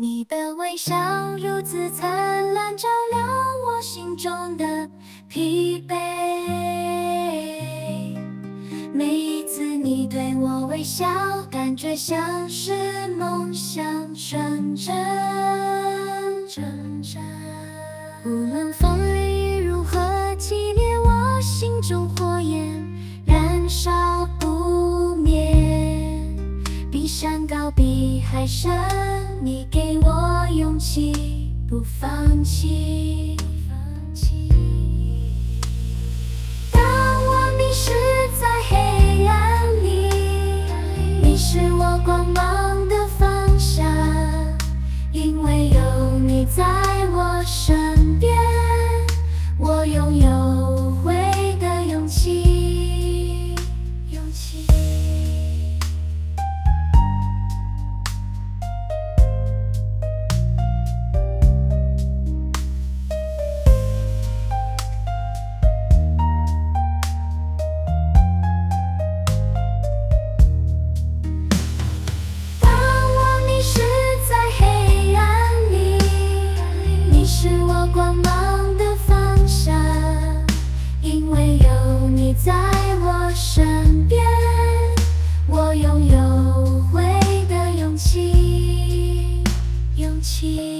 你的微笑如此灿烂，照亮我心中的疲惫。每一次你对我微笑，感觉像是梦想成真。无论风雨如何激烈，我心中火焰燃烧不灭。比山高，比海深，你给我勇气，不放弃。当我迷失在黑暗里，你是我光芒的方向，因为有你在我身边，我拥有回的勇气。当我迷失在黑暗里，你是我光芒的方向，因为有你在我身边，我拥有回的勇气。